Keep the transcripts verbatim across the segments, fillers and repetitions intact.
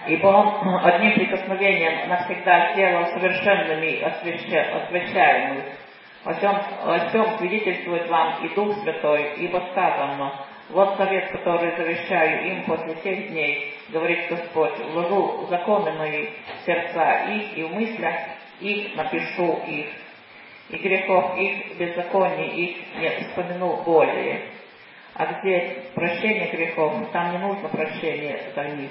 Ибо Он одним прикосновением навсегда сделал совершенными освящаемых. О сем, о сем свидетельствует вам и Дух Святой, ибо сказано: вот завет, который завещаю им после тех дней, говорит Господь, вложу законы мои в сердца их, и в мыслях их напишу их, и грехов их, беззаконий их не вспомяну более. А где прощение грехов, там не нужно прощения за них.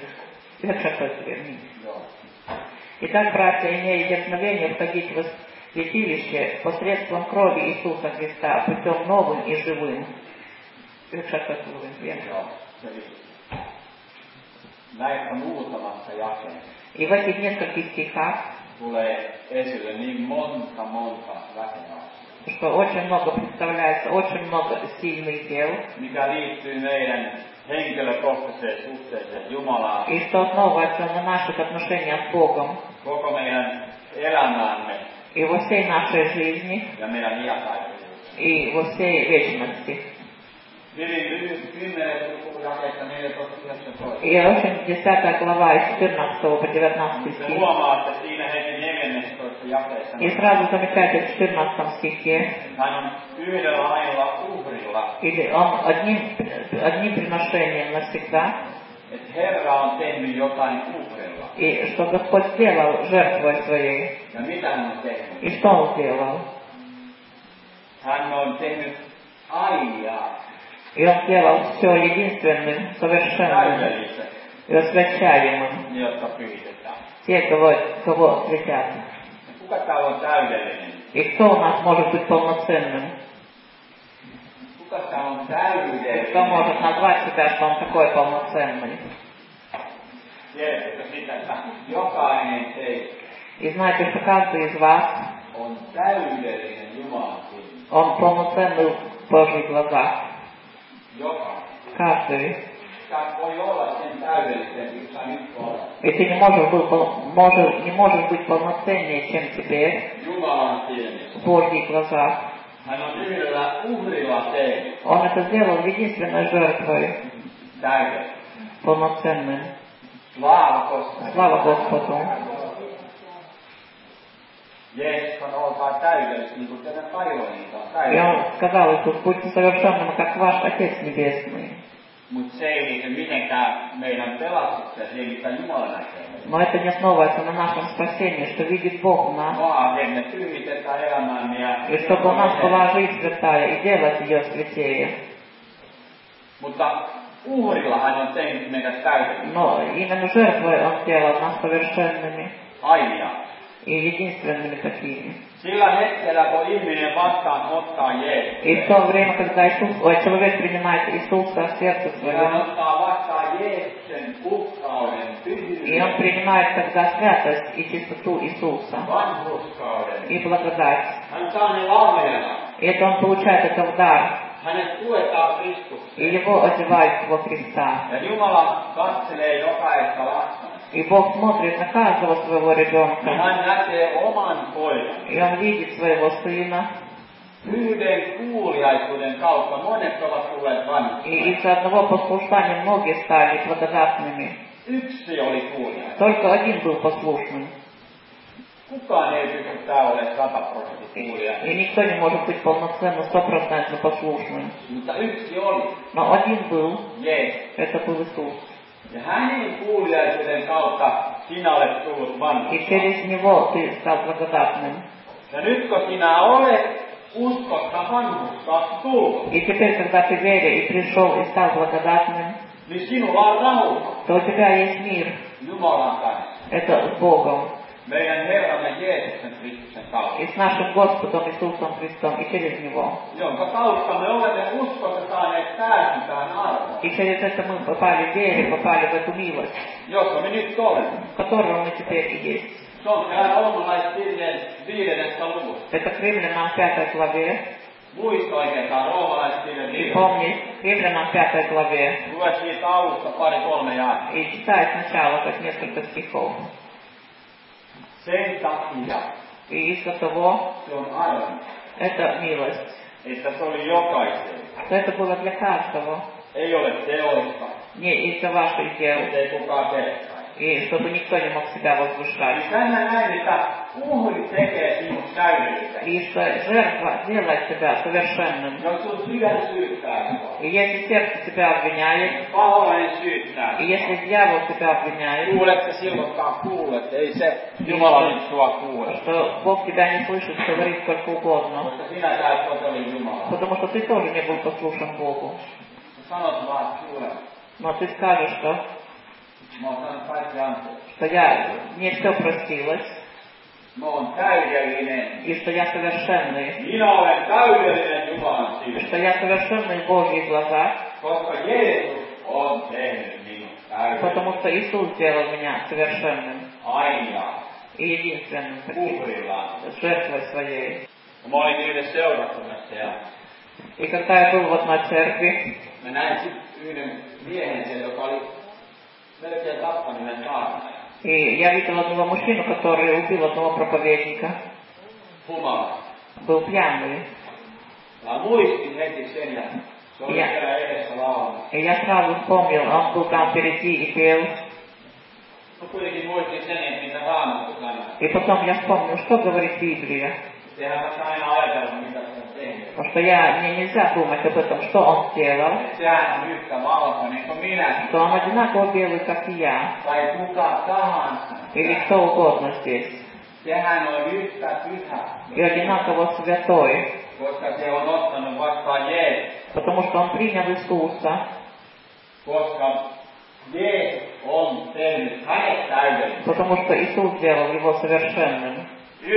Итак, братья, имея дерзновение входить в святилище посредством крови Иисуса Христа, путем новым и живым. И в этих нескольких стихах, что очень много представляется, очень много сильных дел, и что основывается на наших отношениях с Богом и во всей нашей жизни и во всей вечности. И очень десятая глава из четырнадцатого по девятнадцатый стих. И сразу замечайте в четырнадцатом стихе, или он одним, одним приношением навсегда, и что Господь сделал жертвой своей. И что Он сделал? И Он сделал все единственным, совершенным и освящаемым. Те, кого, кого освятят. И кто у нас может быть полноценным? И кто может назвать себя, что он такой полноценный? И знаете, что каждый из вас, он полноценный в Божьих глазах. Каждый. И ты не можешь, быть, можешь, не можешь быть полноценнее, чем теперь в Божьих глазах. Он это сделал единственной жертвой, полноценным. Слава Господу. И Он сказал, что будьте совершенными, как ваш Отец Небесный. Но это не основывается на нашем спасении, что видит Бог в нас. И чтобы у нас была жизнь святая, и делать ее святее. Но именно жертвой Он сделал нас совершенными. И единственными такими. И в то время, когда Иисус, ой, человек принимает Иисуса в сердце свое, и он принимает тогда святость и чистоту Иисуса, и благодать. И это он получает это в дар. И его одевают во Христа. И Бог смотрит на каждого своего ребенка. И Он видит своего сына. И из-за одного послушания многие стали благодатными. Только один был послушным. И никто не может быть полноценно, стопроцентно послушным. Но один был. Это был Иисус. И через Него ты стал благодатным. И теперь, когда ты веришь и пришел и стал благодатным, то у тебя есть мир. Это с Богом. И с нашим Господом Иисусом Христом, и через Него. И через это мы попали в вере, попали в эту милость, в которой мы теперь и есть. Это к Римлянам пятой главе. И помни, к Римлянам пятой главе. И читай сначала как несколько стихов. И из-за того, это милость, что это было для каждого, не из-за ваших дел, И чтобы никто не мог себя возвышать. И что жертва делает тебя совершенным. И если сердце тебя обвиняет, и если дьявол тебя обвиняет, что Бог тебя не слышит, говорит сколько угодно, потому что ты тоже не был послушен Богу. Но ты скажешь, что, что я, мне все простилось, и что я совершенный, что я совершенный в Божьих глазах, потому что Иисус сделал меня совершенным и единственным таким, жертвой своей. И когда я был в одной церкви, и я видел одного мужчину, который убил одного проповедника. Был пьяный. И я, и я сразу вспомнил, он был там впереди и пел. И потом я вспомнил, что говорит Библия. Потому что я, мне нельзя думать об этом, что он сделал. Что он одинаково белый, как и я. Или кто угодно здесь. И одинаково святой. Потому что он принял Иисуса. Потому что Иисус сделал его совершенным.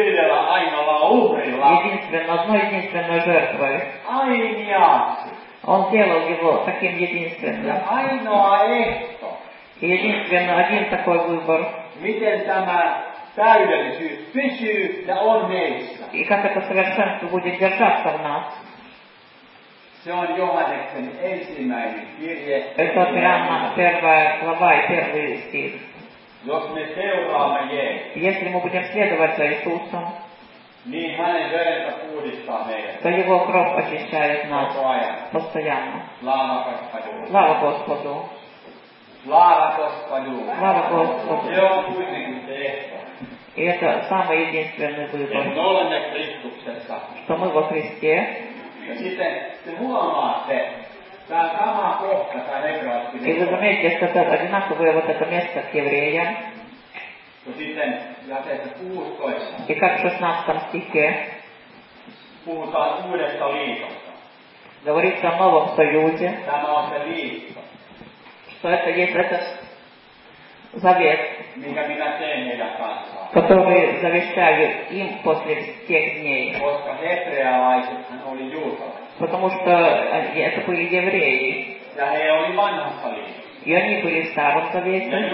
Единственно, одной единственной жертвой. Он сделал его таким единственным. И единственно один такой выбор. И как это совершенство будет держаться в нас. Это прямо первая глава и первый стих. Если мы будем следовать за Иисусом, то Его кровь очищает нас постоянно. Слава Господу! Слава Господу! И это самый единственный выбор, что мы во Христе. И вы заметите, что это одинаковое вот это место к евреям. И как в шестнадцатом стихе говорится о Новом Союзе, что это есть этот завет, который завещаю им после тех дней. Потому что это были евреи. И они были в Старом Завете.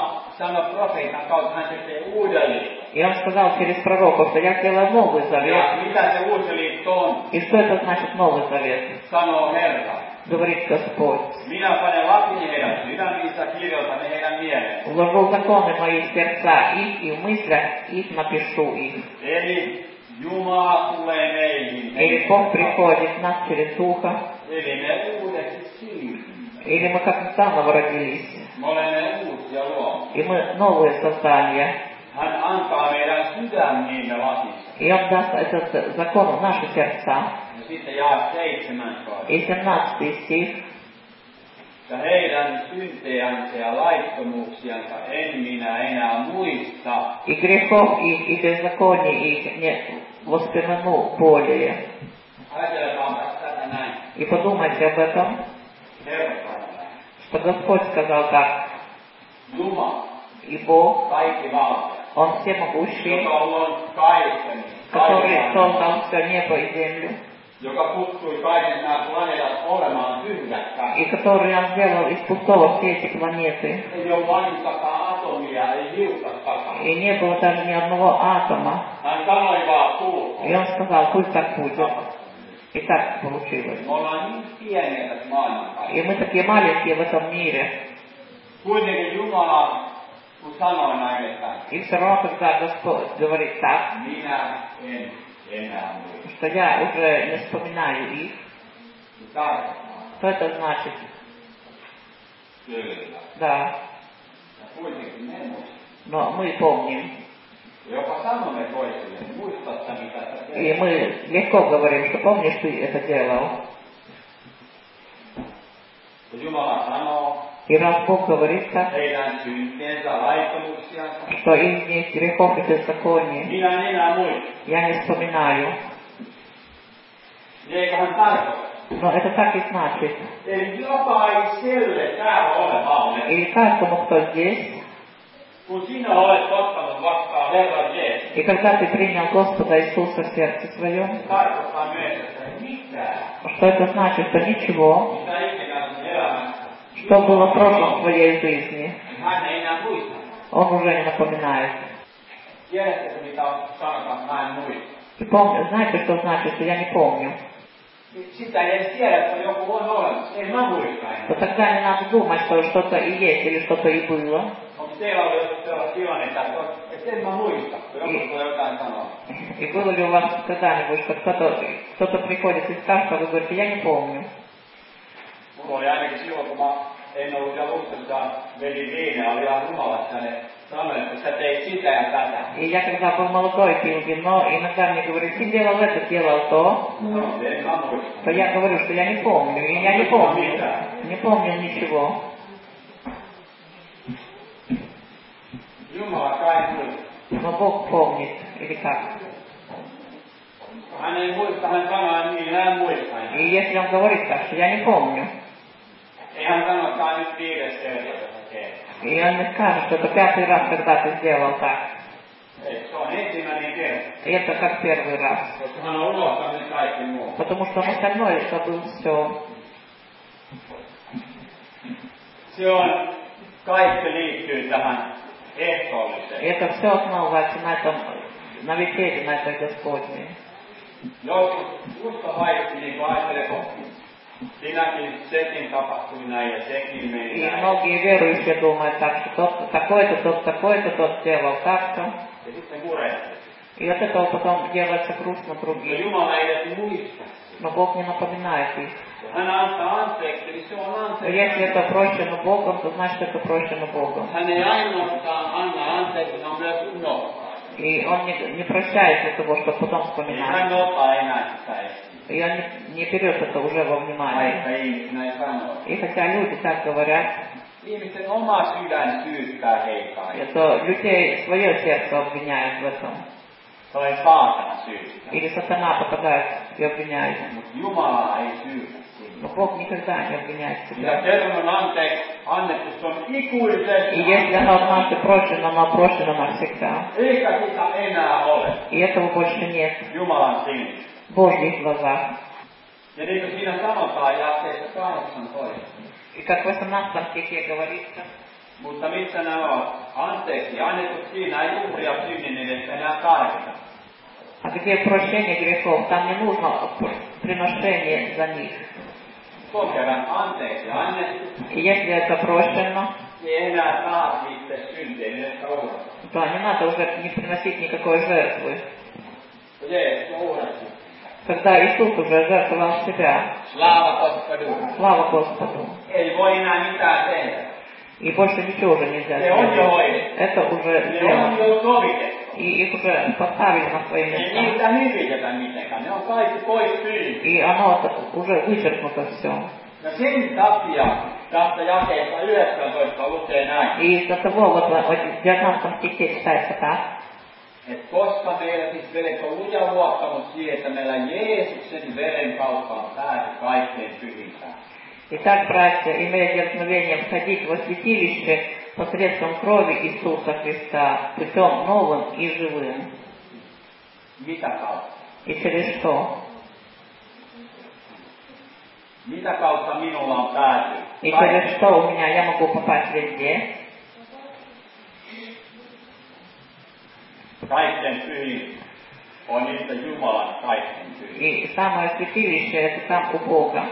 И он сказал через пророков, что я сделаю Новый Завет. И что это значит Новый Завет? Говорит Господь. Вложу законы мои в сердца их, и в мыслях их напишу их. Или Бог приходит в нас через Духа. Или мы как заново родились. И мы новые создания. И Он даст этот закон в наши сердца. И семнадцатый стих. И грехов их, и беззаконий их не воспомяну более. И подумайте об этом, что Господь сказал так. И Бог, Он всемогущий, который создал все небо и землю, и который Он сделал из пустого все эти планеты. И не было даже ни одного атома. И Он сказал, пусть так будет. И так получилось. И мы такие маленькие в этом мире. И все равно, когда Господь говорит так, что я уже не вспоминаю их, что это значит? Да. kuitenkin me muistamme. Но мы помним. Jopa sanomme toisille, muistatte mitä sä teet. И мы легко говорим, что помнишь, ты это делал. Kun Jumala sanoo, И раз Бог говорит так, heidän syntiensä laittomuuksiansa, что их нет грехов и беззаконий, minä en enää muista. я не вспоминаю. Eiköhän tarkoita. Но это так и значит. Eli jokaiselle täällä olevalle, И каждому, кто здесь, kun sinä olet ottanut vastaan Herran Jeesus, и когда ты принял Господа Иисуса в сердце своем, tarkoittaa myös, että mitään, что это значит, что ничего, mitä ikinä sun elämässä, что было в прошлом в твоей жизни, hän ei enää muista. Он уже не напоминает. Tiedättekö mitä sanotaan, mä en muista? И помню, знаете, что значит, что я не помню? Sitä ei edes tiedä, että joku on olemassa. En mä muista enää. То тогда не надо думать, что что-то и есть или что-то и было. Onko teillä ollut joskus sellaista tilannetta, että en mä muista, kun joku tulee jotain sanoa? И было ли у вас когда-нибудь, что кто-то, кто-то приходит и скажет, а вы говорите, я не помню. Mulla oli ainakin silloin, kun mä en ollut vielä uskossa, veli Viine oli ihan humalassa, ja ne sanoi, että sä teit sitä ja tätä. И я когда был молодой, пил вино, иногда мне говорит, ты делал это, делал то, No, en mä muista. то я говорю, что я не помню, и я не помню, не помню ничего. Jumala kai muista. Но Бог помнит, или как? Hän ei muista, hän sanoo, niin hän muista. И если он говорит так, что я не помню, Ei hän sanokaan nyt viides kerta, että tekee. и он мне скажет, что это пятый раз, когда ты сделал так, Ei, se on ensimmäinen kerta. и это как первый раз. Koska hän on unohtanut kaikki muu. Потому что он остальное забыл все. Se on, kaikki liittyy tähän ehtoolliseen. И это все основывается на этом, на вечере, на этой Господней. Joskus usko vaikki, niin kuin ajattelee, että sinäkin, sekin tapahtui näin ja sekin meni И näin. многие верующие думают так, что тот такой-то, тот такой-то, тот сделал так-то. Ja sitten murehtii. И от этого потом делается грустно Ja другим. Jumala ei edes muista. Но Бог не напоминает их. Kun hän antaa anteeksi, niin se on Но anteeksi. если это прощено Богом, то значит это прощено Богом. Hän ei ainoastaan anna anteeksi, vaan myös unohtaa. И Он не, не прощает для того, чтобы потом Ei вспоминать. hän ota enää sitä esiin. И Он не, не берет это уже во внимание. Vaikka ihmiset näin sanoo. И хотя люди так говорят, Ihmisten oma sydän syyttää heitä. это людей свое сердце обвиняют в этом. Tai saatana syyttää. Или сатана попадает и обвиняет. Mutta Jumala ei syytä sinne. Но Бог никогда не обвиняет Ja себя. kerran on anteeksi annettu, se on ikuisesti. И если оно однажды прощено, оно прощено навсегда. Eikä sitä enää ole. И этого больше нет Jumalan silmissä. в Божьих глазах. Ja niin kuin siinä sanotaan jakeessa kahdeksantoista. И как в восемнадцатом стихе говорится, Mutta missä nämä ovat anteeksi annettu, siinä ei uhria synnin edessä enää tarvita. а где прощение грехов, там не нужно приношение за них. Se on kerran anteeksi annettu, И если это прощено, niin ei enää taas itse syntien edessä uhrata. то не надо уже не приносить никакой жертвы. Jeesus on uhrattu. Когда Иисус уже жертвовал себя, Slava Gospodu. слава Господу. Ei voi enää mitään tehdä. И больше ничего уже нельзя Se on jo сделать. hoidettu. Это уже Ne on сделано. jo sovitettu. И их уже поставили на свои Ei места. niitä hyvitetä mitenkään. Ne on kaikki pois pyydetty. И оно уже вычеркнуто все. Ja sen takia tästä jakeesta yhdeksäntoista lukee näin. И из-за того, вот в девятнадцатом стихе читается так, Että koska meillä siis vedet on luja luottamus siihen, että meillä Jeesuksen veren kautta on pääsy kaikkein pyhimpään. Итак, братья, имея дерзновение входить во святилище посредством крови Иисуса Христа, путем новым и живым. Mitä kautta? И через что? Mitä kautta minulla on pääsy? И через что у меня я могу попасть везде? Kaikkein pyhin on itse Jumalan kaikkein pyhin. И самое святилище это там у Бога.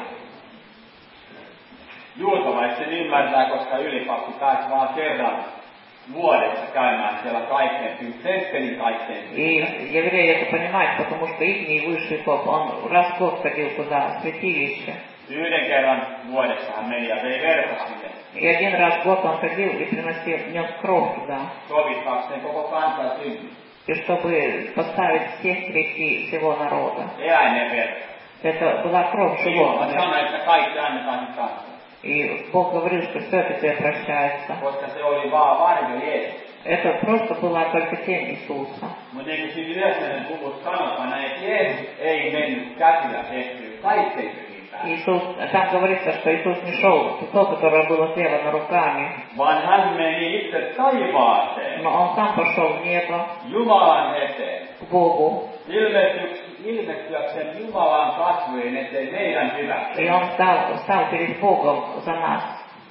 Juutalaiset sen ymmärtää, koska ylipappi pääsi vaan kerran vuodessa käymään siellä kaikkein pyhin, temppelin kaikkein pyhin. И евреи это понимают, потому что их высший поп, он раз в год ходил туда, в святилище. Yhden kerran vuodessa hän meni ja vei verta sinne. И один раз в год он ходил и приносил, нес кровь туда. Sovittaakseen koko kansan synnit. И чтобы поставить все грехи всего народа. Eläinen verta. Это была кровь Jumala животных. sanoi, että kaikki annetaan sen kanssa. И Бог говорил, что все это тебе прощается. Koska se oli vaan varjo Jeesus. Это просто была только тень Иисуса. Mutta niin kuin siinä yhdeksännen luvussa sanotaan näin, että Jeesus ei mennyt käsillä tehtyä kaikkein pyhimpään. Иисус, там говорится, что Иисус не шел, тот, который было сделано руками. Vaan hän meni itse taivaaseen. Но он сам пошел в небо, Jumalan eteen. к Богу. Ilmestyäkseen Jumalan kasvojen eteen meidän hyväksi. И он стал, стал перед Богом за нас.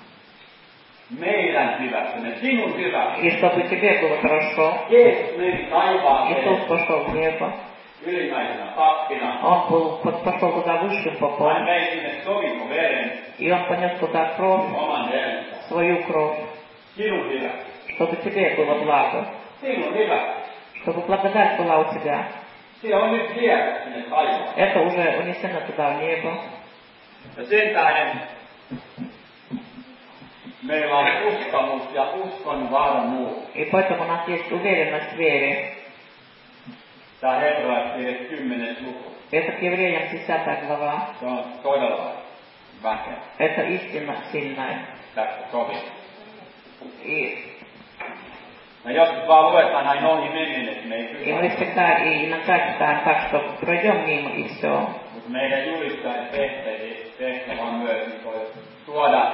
Meidän hyväksemme, sinun hyväksi. И чтобы тебе было хорошо. Jeesus meni taivaaseen. Иисус пошел в небо. Ylimmäisenä pappina. Он был, пошел туда высшим Hän попом. vei sinne sovintoveren. И он понес туда кровь, Oman verensä. свою кровь, Sinun hyväksi. чтобы тебе было благо. Sinun hyväksi. Чтобы благодать была у тебя. Se on nyt vielä sinne taivaan. Это уже унесено туда в небо. Ja sen tähden meillä on uskomus ja uskon varmuus. И поэтому у нас есть уверенность в вере. Tämä hebrealaiskirje kymmenes luku. Это к евреям десятая глава. Se on todella väkeä. Это истина сильная. Tästä sovii. И, Ja joskus vaan luetaan näin ohi menneen, että me ei и мы всегда и иногда читаем так, что пройдем мимо и все. Mutta meidän julistajien tehtävä on myös tuoda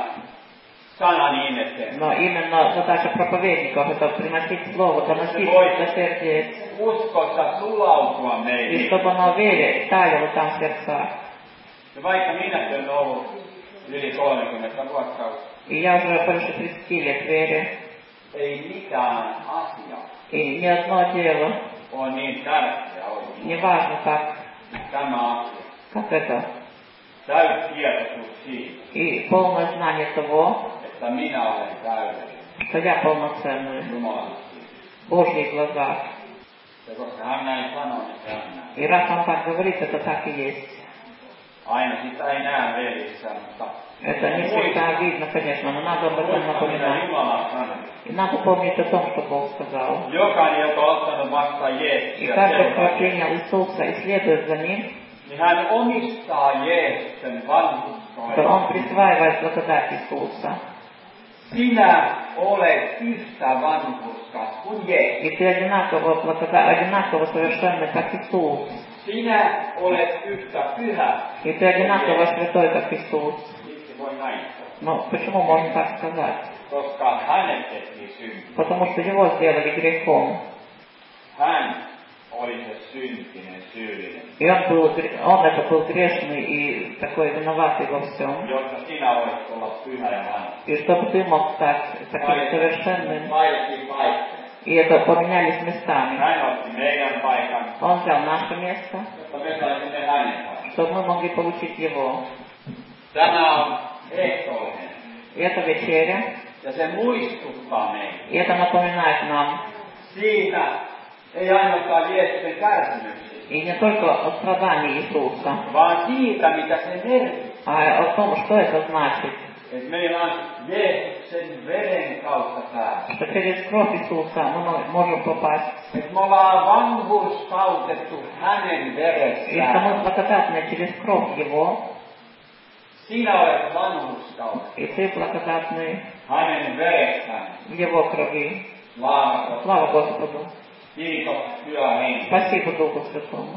sanan ihmiseen. Но именно задача проповедников это приносить слово, доносить до сердец. Uskossa sulautua И meihin. чтобы оно в вере таяло там в сердцах. Ja vaikka minäkin olen ollut yli kolmekymmentä vuotta, И я уже больше тридцати лет в вере. ei mikään asia И ни одно дело ole niin tärkeä ollut. не важно как, Tämä asia. как это. Täysi tietoisuus siitä, И полное знание того, että minä olen täydellinen что я полноценный Jumalan. в Божьих глазах. Ja koska hän näin sanoo, niin se on näin. И раз он так говорит, это так и есть. Aina sitä ei näe velissä, mutta Это не всегда видно, конечно, но надо об этом muista, mitä напоминать. Jumala sanoi. И надо помнить о том, что Бог сказал. Jokainen, joka on ottanut vastaan И Jeesusta, каждый, кто принял Иисуса и следует за Ним, niin hän omistaa Jeesuksen то vanhurskauden. он присваивает благодать Иисуса. Sinä olet yhtä vanhurskas kuin Jeesus. И ты одинаково, благода- одинаково совершенный, как Иисус. Sinä olet yhtä pyhä. И ты одинаково святой, как Иисус. Miksi voi näin? Но почему можно так сказать? Koska hänet tehtiin synti. Потому что его сделали грехом. Hän oli se syntinen syyllinen. И он, был, он это был грешный и такой виноватый во всем. Jotta sinä voisit olla pyhä ja hän. И чтобы ты мог стать таким совершенным. Vaihdettiin paikkoja. И это поменялись местами. Hän otti meidän paikan, Он взял наше место, jotta me saisimme hänen paikan. чтобы мы могли получить его. Tämä on ehtoollinen. И это вечеря. Ja se muistuttaa meitä. И это напоминает нам. Siitä ei ainoastaan Jeesuksen kärsimyksiä, И не только о страдании Иисуса, vaan siitä, mitä se merkitsee. а о том, что это значит. Että meillä on Jeesuksen veren kautta pääsy. Что через кровь Иисуса мы можем попасть. Että me ollaan vanhurskautettu hänen И что veressään. мы благодатны через кровь Его. Sinä olet vanhurskautettu И ты благодатный hänen veressään. в Его крови. Slava Слава Господу. Kiitos, Pyhä Henki. Спасибо Духу Святому.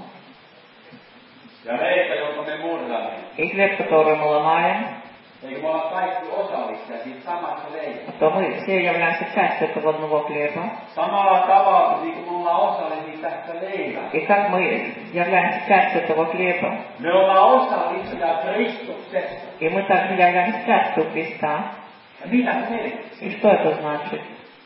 Ja leipä, jonka me murramme. И хлеб, который мы ломаем, Eikö me olla kaikki osallisia siitä samasta leipästä? то мы все являемся частью этого одного хлеба. Samalla tavalla, niin kuin me ollaan osallisia tästä leipästä. И как мы являемся частью этого хлеба, Me ollaan osallisia Kristuksesta. и мы также являемся частью Христа. Ja mitä se merkitsee? И что это значит?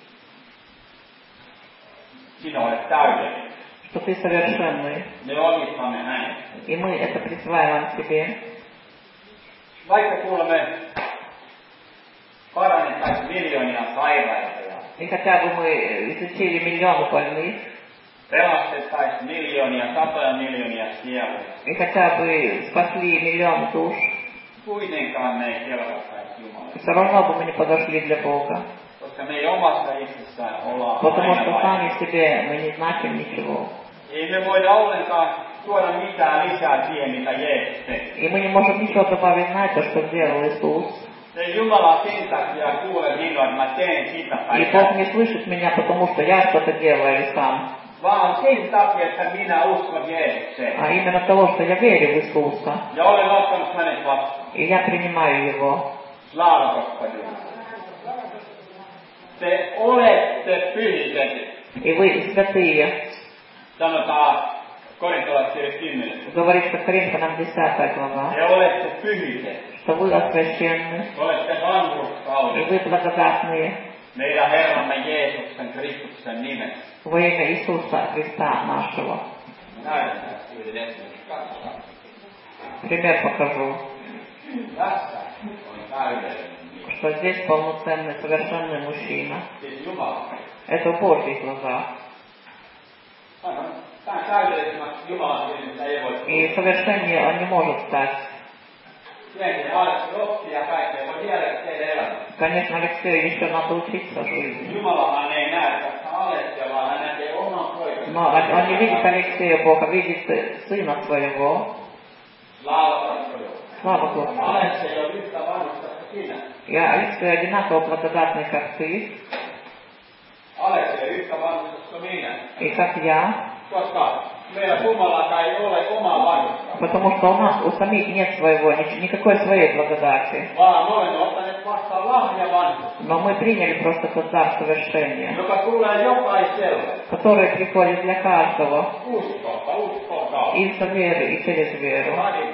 Sinä olet täydellinen. Что ты совершенный. Me omistamme hänet. И мы это присваиваем себе. Vaikka kuulemme parannettaisiin miljoonia sairaita ja И хотя бы мы изучили миллионы больных, pelastettaisiin miljoonia, satoja miljoonia sieluja. и хотя бы спасли миллион душ, kuitenkaan me ei kelpaisi Jumalalle. Все равно бы мы не подошли для Бога. Koska me ei omasta itsessään olla Потому aina что vain. сами себе мы не значим ничего. Ei me voida ollenkaan tuoda mitään lisää siihen, mitä Jeesus teki. И мы не можем ничего добавить на это, что сделал Иисус. Se Jumala sen takia kuule minua, että mä teen sitä И tai Бог не слышит меня, потому что я что-то делаю сам. vaan sen takia, että minä uskon Jeesukseen. А именно того, что я верю в Иисуса. Ja olen ottanut hänet vastaan. И я принимаю Его. Slava Gospodin. Te olette pyhitetty. И вы святые. Sanotaan Korintolaiskirja kymmenen. Говорится Коринфянам десятая глава. Te olette pyhitetty. Что вы освященны. Olette И vanhurskaudessa. вы благодатные. Meidän Herramme Jeesuksen Kristuksen nimessä. Во имя Иисуса Христа нашего. Näytetään yhden esimerkin. Katsotaan. Пример покажу. Tässä on täydellinen mies. Что здесь полноценный, совершенный мужчина. Siis Jumala. Это в Божьих глазах. Tämä täydellisemmäksi Jumalan silmissä ei voi. И совершеннее он не может стать. Tietenkin Aleksi oppii ja kaikkea voi vielä tehdä elämää. Конечно, Алексею еще надо учиться жизни. Jumalahan ei näe tästä Aleksia, vaan hän näkee oman poikansa. Но он не видит Алексея Бога, видит сына своего. Слава Господу. Aleksi ei ole yhtä vanhusta kuin sinä. Я Алексей одинаково благодатный, как ты, Aleksi ei yhtä vanhusta kuin minä. и как я. Koska meillä kummallakaan ei ole omaa vanhusta. Потому что у нас у самих нет своего, никакой своей благодати. Vaan me olemme ottaneet vastaan lahja vanhusta. Но мы приняли просто тот дар совершения, Joka tulee jokaiselle. который приходит для каждого Uskoa, uskoa kautta. из веры и через веру.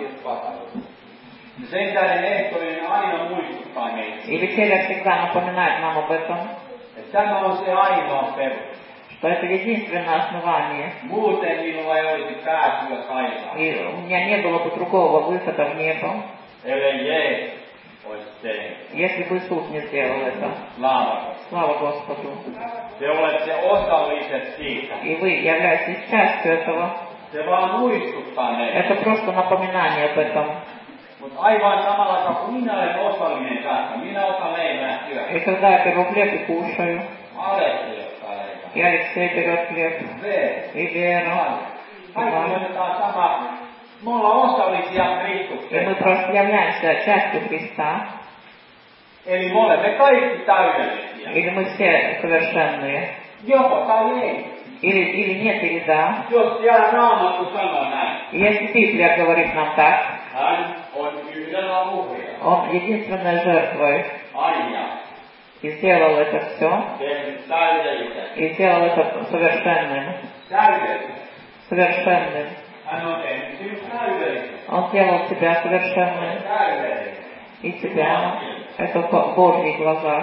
Sen tähden ehtoollinen aina muistuttaa meitä. И вечеря всегда напоминает нам об этом, Että tämä on se ainoa perus. что это единственное основание. Muuten minulla ei olisi pääsyä taivaan. И у меня не было бы другого выхода в небо, Ellei Jeesus olisi tehnyt. если бы Иисус не сделал это. Slava. Слава Господу. Te olette osalliset siitä. И вы являетесь частью этого. Se vaan muistuttaa meitä. Это просто напоминание об этом. Mutta aivan samalla tavalla kuin minä olen osallinen tässä. Minä otan leivää syödä. И когда я беру хлеб и кушаю, Aleksi ottaa leivää. и Алексей берет хлеб, Vee. и Вера, Kaikki otetaan sama. Me ollaan osallisia и мы Kristukseen. просто являемся частью Христа, Eli me olemme kaikki täydellisiä. или мы все soвершенные, Joko tai ei. или, или нет, или да. Jos siellä Raamattu sanoo näin. И если Библия говорит нам так, Hän on yhdellä uhria. Он единственной жертвой Aina. и сделал это все, Tehnyt täydellisen. и сделал это совершенным, Täydellisen. совершенным. Hän on tehnyt sinut täydellisen. Он сделал тебя совершенным, Täydellisen. и тебя, это в Божьих глазах.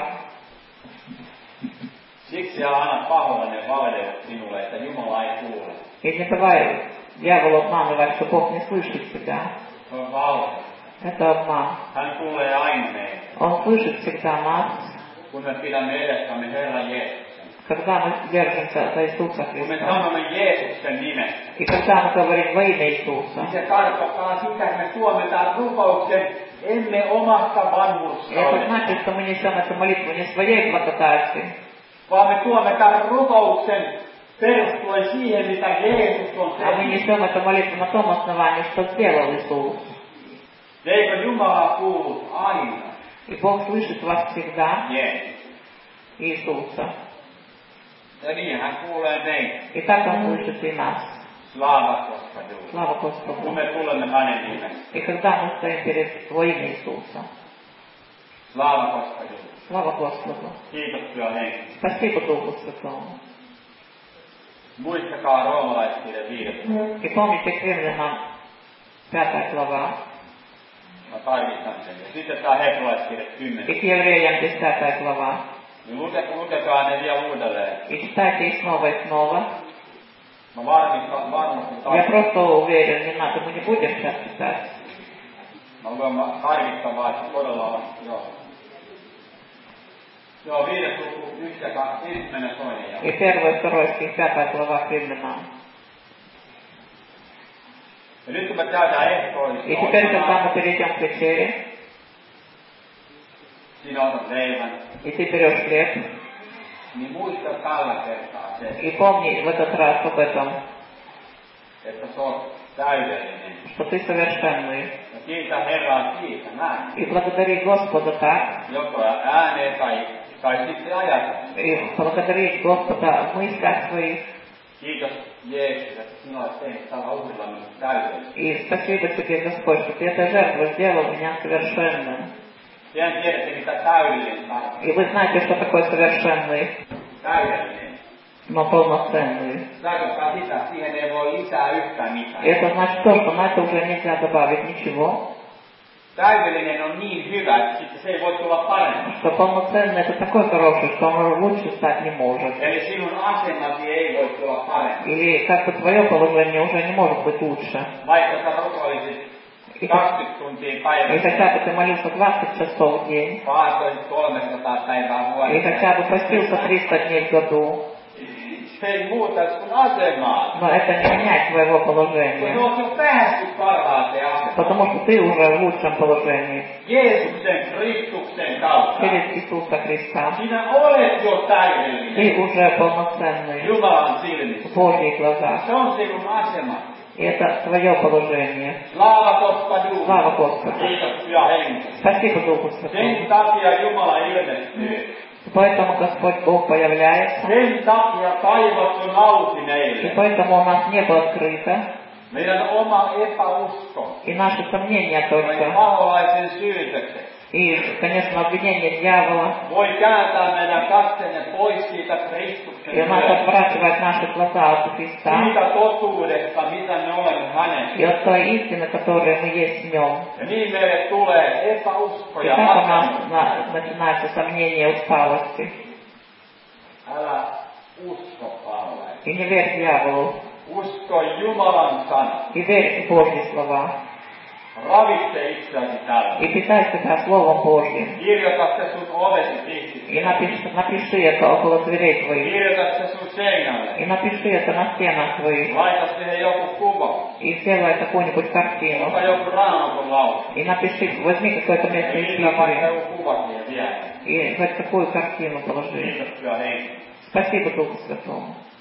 Siksi älä anna pahoillinen valehdella sinulle, että Jumala ei kuule. И не давай дьяволу обманывать, что Бог не слышит тебя. Se on valhe. Это обман. Hän kuulee aina meitä, Он слышит всегда нас, kun me pidämme edestämme Herran Jeesuksen. когда мы держимся за Иисуса Kun me Христа. sanomme Jeesuksen nimessä, И когда мы говорим во имя Иисуса. niin se tarkoittaa sitä, että me suometaan rukouksen emme omasta И это vanhurskaudesta, значит, что мы несем эту молитву не своей благодати, vaan me tuometaan rukouksen perustuen siihen, mitä Jeesus on а мы tehnyt. несем эту молитву на том основании, что сделал Иисус. Eikö Jumala kuulu aina И Бог слышит вас всегда, Jeesus? Иисуса. Ja niin hän kuulee meitä. И так Он слышит и нас. Slava Gospodu. Слава Kun Господу. me tulemme hänen nimessä. И когда мы стоим перед во имя Иисуса. Slava Gospodu. Слава Господу. Kiitos Pyhä Henki. Спасибо Духу Святому. Muistakaa roomalaiskirja viides. И помните Римлянам пятая глава. Mä tarkistan sen. Ja sitten tää hebrealaiskirja И kymmenen. к евреям десятая глава. Niin luke, lukekaa ne vielä uudelleen. И читайте их снова и снова. Mä varmistan, varmasti Я tarkistan. просто уверен, не надо, мы не будем сейчас читать. Mä luen, mä tarkistan vaan, että todella on. Joo. Joo, viides luku, yksi ja kaksi, ensimmäinen toinen. Ja И первый, и второй стих, пятая глава к Римлянам. Ja nyt kun me käydään И теперь, когда ehtoollista, мы перейдем к вечере, sinä otat leivän, и ты берешь хлеб, niin muista tällä kertaa se, и помни в этот раз об этом, että sä oot täydellinen. что ты совершенный. Ja kiitä Herraa siitä näin. И благодари Господа так, Joko ääneen tai, tai sitten ajatella. и благодари Господа в мыслях своих. Kiitos Jeesus, että sinä olet tehnyt tällä uhrilla minut täydellinen. И спасибо тебе, Господь, что ты этой жертвой сделал меня совершенным. Tehän tiedätte, mitä täydellinen tarkoittaa. И вы знаете, что такое совершенный, Täydellinen. но полноценный. Tarkoittaa sitä, että siihen ei voi lisää yhtään mitään. И это значит то, что на это уже нельзя добавить ничего. Täydellinen on niin hyvä, että sitten se ei voi tulla paremmin. Что полноценный это такой хороший, что он лучше стать не может. Eli sinun asemasi ei voi tulla paremmin. Или как бы твое положение уже не может быть лучше. Vaikka sä rukoilisit kaksikymmentä tuntia И päivässä, хотя бы ты молился двадцать часов в день, vaatoisit kolmesataa päivää и vuodessa. хотя бы постился триста дней в году, Se ei muuta sun asemaa. но это не меняет твоего Kun положения. olet jo päässyt parhaaseen asemaan. Потому что ты уже в лучшем положении. Jeesuksen, Kristuksen kautta. Через Иисуса Христа. Sinä olet jo täydellinen. Ты уже полноценный Jumalan silmissä. в Божьих глазах. Se on sinun asemasi. И это твое положение. Slava Gospodu. Слава Господу. Kiitos Pyhä Henki. Спасибо Духу Sen Святому. takia Jumala ilmestyy. Поэтому Господь Бог появляется. Sen takia taivas on auki И meille. поэтому у нас небо открыто. Meidän oma epäusko. И наши сомнения Meidän только. paholaisen syytökset. И, конечно, обвинение дьявола. Voi kääntää meidän katseenne pois siitä Kristuksen И у нас työstä. отвращивает наши глаза от Христа. Siitä totuudesta, mitä me olemme hänessä. И от той истины, которая мы есть в нем. Ja niin meille tulee epäusko И ja так у нас asennus. на- начинается сомнение усталости. Älä usko paholaisen. И не верь дьяволу. Usko Jumalan sana. И верь в Божьи слова. Ravitse itseäsi tällä. И питай себя Словом Божьим. Kirjoita se sun ovesi pihti. И напиши, напиши это около дверей твоих. Kirjoita se sun seinälle. И напиши это на стенах твоих. Laita siihen joku kuva. И сделай какую-нибудь картину. Ota joku raamatun lause. И напиши, возьми какое-то Ja место из liitä vaikka Библии. joku kuva siihen vielä. И хоть какую картину положи. Kiitos Pyhä Henki. Спасибо Духу Святому.